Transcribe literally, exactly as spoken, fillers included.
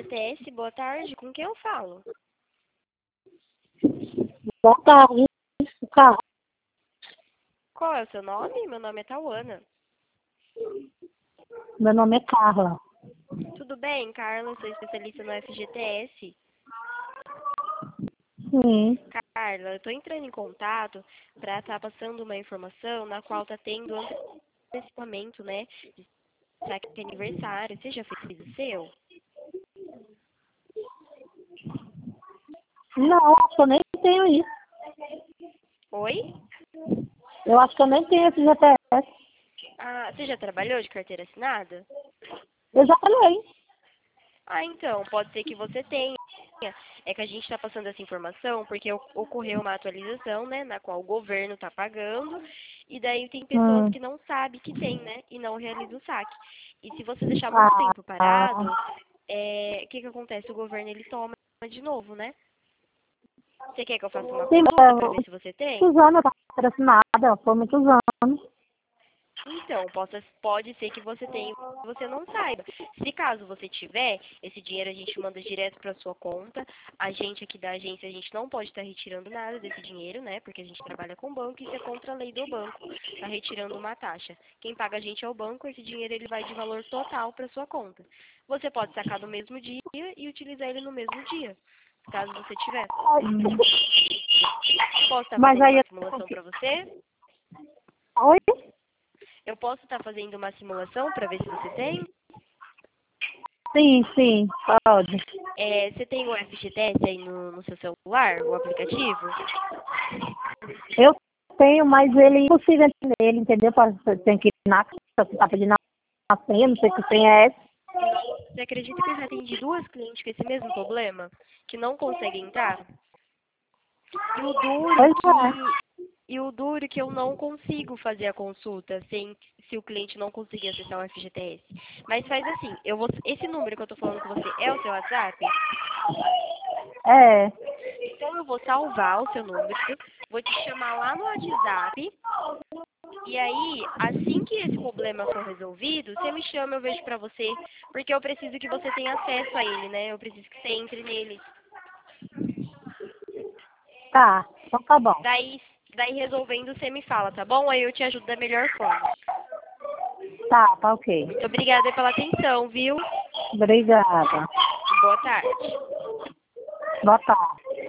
G T S, boa tarde. Com quem eu falo? Boa tarde, carro. Qual é o seu nome? Meu nome é Tauana. Meu nome é Carla. Tudo bem, Carla? Eu sou especialista no F G T S. Sim. Carla, eu tô entrando em contato para estar passando uma informação na qual tá tendo antecipamento, né? De saque de aniversário. Você já fez o seu? Não, acho que eu nem tenho isso. Oi? Eu acho que eu nem tenho esse G P S. Ah, você já trabalhou de carteira assinada? Eu já falei. Ah, então, pode ser que você tenha. É que a gente está passando essa informação porque o- ocorreu uma atualização, né, na qual o governo está pagando, e daí tem pessoas Hum. que não sabem que tem, né, e não realizam o saque. E se você deixar muito Ah, tempo parado, é, o que que acontece? O governo, ele toma de novo, né? Você quer que eu faça uma sim, consulta para ver mas se você tem? muitos anos a carteira assinada, foi muitos anos. Então, possa, pode ser que você tenha e você não saiba. Se caso você tiver, esse dinheiro a gente manda direto para sua conta. A gente aqui da agência, a gente não pode estar retirando nada desse dinheiro, né? Porque a gente trabalha com banco e isso é contra a lei do banco. Tá retirando uma taxa. Quem paga a gente é o banco, esse dinheiro ele vai de valor total para sua conta. Você pode sacar no mesmo dia e utilizar ele no mesmo dia, caso você tiver. Posso estar Mas fazendo aí uma eu... simulação para você? Oi? Eu posso estar fazendo uma simulação para ver se você tem? Sim, sim, pode. É, você tem o F G T S aí no, no seu celular, o aplicativo? Eu tenho, mas ele é impossível entender ele, entendeu? Você tem que ir na você tá pedindo a senha, não sei que senha é essa. Você acredita que eu já atendi duas clientes com esse mesmo problema? Que não conseguem entrar? E o duro Pois é. que e o duro que eu não consigo fazer a consulta sem se o cliente não conseguir acessar o F G T S. Mas faz assim, eu vou esse número que eu tô falando com você é o seu WhatsApp? É. Então eu vou salvar o seu número, vou te chamar lá no WhatsApp. E aí, assim que esse problema for resolvido, você me chama, eu vejo pra você, porque eu preciso que você tenha acesso a ele, né? Eu preciso que você entre nele. Tá, então tá bom. Daí, daí resolvendo, você me fala, tá bom? Aí eu te ajudo da melhor forma. Tá, tá ok. Muito obrigada pela atenção, viu? Obrigada. Boa tarde. Boa tarde.